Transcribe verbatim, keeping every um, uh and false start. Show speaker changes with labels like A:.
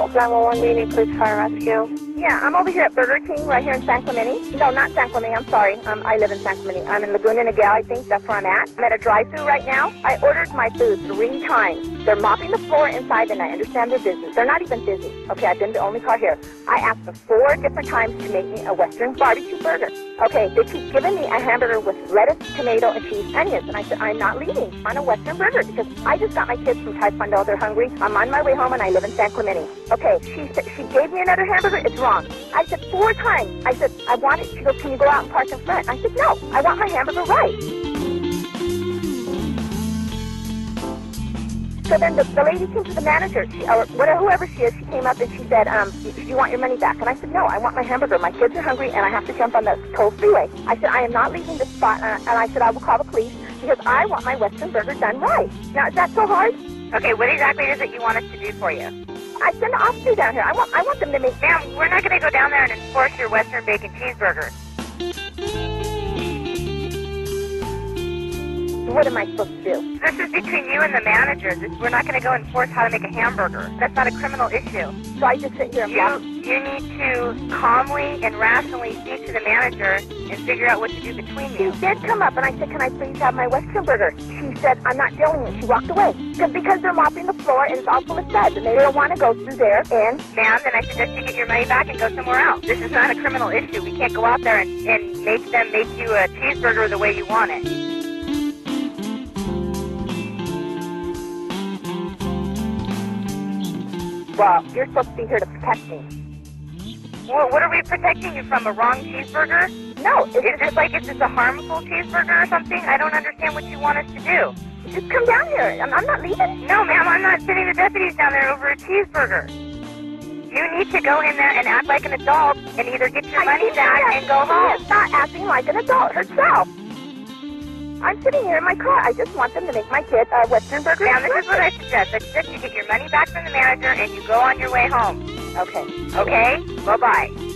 A: nine one one, do you need police fire rescue?
B: Yeah, I'm over here at Burger King right here in San Clemente. No, not San Clemente, I'm sorry. Um, I live in San Clemente. I'm in Laguna Niguel, I think. That's where I'm at. I'm at a drive-thru right now. I ordered my food three times. They're mopping the floor inside, and I understand their business. They're not even busy. Okay, I've been the only car here. I asked them four different times to make me a Western barbecue burger. Okay, they keep giving me a hamburger with lettuce, tomato, and cheese onions. And I said, I'm not leaving on a Western burger because I just got my kids from Taekwondo. They're hungry. I'm on my way home, and I live in San Clemente. Okay, she said she gave me another hamburger. It's wrong. I said four times. I said, I want it. She goes, can you go out and park in front? I said, no, I want my hamburger right. So then the, the lady came to the manager, she, or whatever, whoever she is, she came up and she said, um, do you want your money back? And I said, no, I want my hamburger. My kids are hungry and I have to jump on the toll freeway. I said, I am not leaving this spot. Uh, and I said, I will call the police because I want my Western burger done right. Now, is that so hard?
A: Okay, what exactly is it you want us to do for you?
B: I send an officer down here. I want, I want them to make...
A: Ma'am, we're not going to go down there and enforce your Western bacon cheeseburger.
B: What am I supposed to do?
A: This is between you and the manager. This, we're not going to go enforce how to make a hamburger. That's not a criminal issue.
B: So I just sit here and
A: You,
B: block?
A: you need to calmly and rationally speak to the manager and figure out what to do between you.
B: She did come up and I said, can I please have my Western burger? She said, I'm not dealing with it. She walked away. Because, because they're mopping the floor and it's all full of suds and they don't want to go through there and...
A: Ma'am, then I suggest you get your money back and go somewhere else. This is not a criminal issue. We can't go out there and, and make them make you a cheeseburger the way you want it.
B: Well, you're supposed to be here to protect me.
A: Well, what are we protecting you from? A wrong cheeseburger?
B: No, it's
A: Is this like, is this a harmful cheeseburger or something? I don't understand what you want us to do.
B: just come down here. I'm, I'm not leaving.
A: No, ma'am, I'm not sending the deputies down there over a cheeseburger. You need to go in there and act like an adult and either get your
B: I
A: money
B: think
A: back
B: that
A: and go
B: she
A: home.
B: is not acting like an adult herself. I'm sitting here in my car. I just want them to make my kid a Western burger.
A: Ma'am, this is what I suggest. I suggest you get your money back from the manager and you go on your way home.
B: Okay.
A: Okay? Bye-bye.